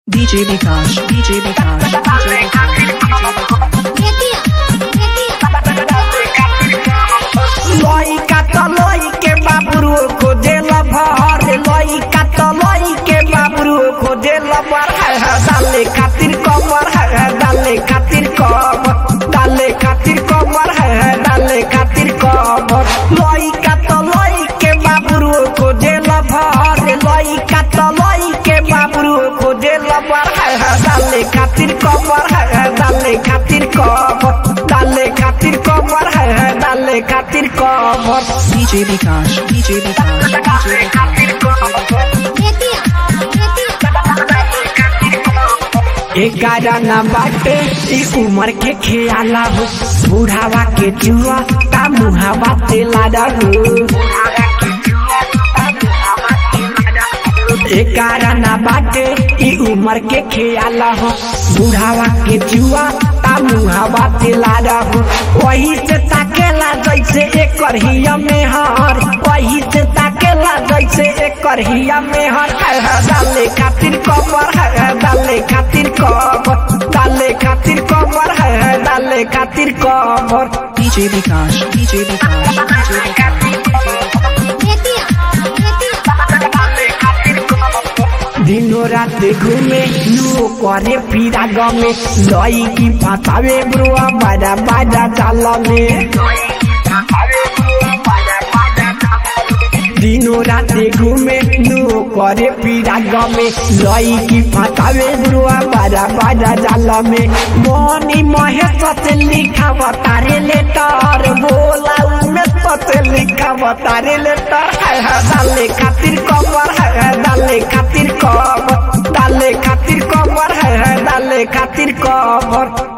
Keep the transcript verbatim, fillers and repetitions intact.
D J Vikas, D J Vikas, D J Vikas, D J Vikas. लइका त लइके बाबरू खोजेल भर लइका त लइके बाबरू खोजेल भर डाले खातिर कमर है डाले खातिर कमर डाले खातिर कमर है डाले खातिर कमर लइका त लइके बाबरू खोजेल भर लइका त लइके बाबरू खोजेल भर डाले खातिर कमर है डाले खातिर कमर डाले खातिर कमर है डाले खातिर कमर D J Vikas, D J Vikas, D J Vikas. एगारह ना बाटे ई उमर के खेला हो बुढ़ावा के जुआ ता मुहावा तेला हो एगारह ना बाटे ई उमर के खेला हो बुढ़ावा के जुआ ता मुहावा तेला हो वही से ताकेला जैसे एक करहिया में हर वही से ताकेला जैसे एक करहिया में हर डाले खातिर कमर है डाले खातिर कमर डाले खातिर कमर है डाले खातिर कमर D J Vikas, D J Vikas, D J Vikas. दिनो रात घूमे नो करे फिरा गमे लई की फसावे ब्रुआ बाजा बाजा चाल में दिनो रात घूमे नो करे फिरा गमे लई की फसावे ब्रुआ बाजा बाजा चाल में मोनी महेश से लिखा बतारे लेटर बोला में से लिखा बतारे लेटर डाले खातिर कमर है डाले खातिर कमर डाले खातिर कमर है डाले खातिर कमर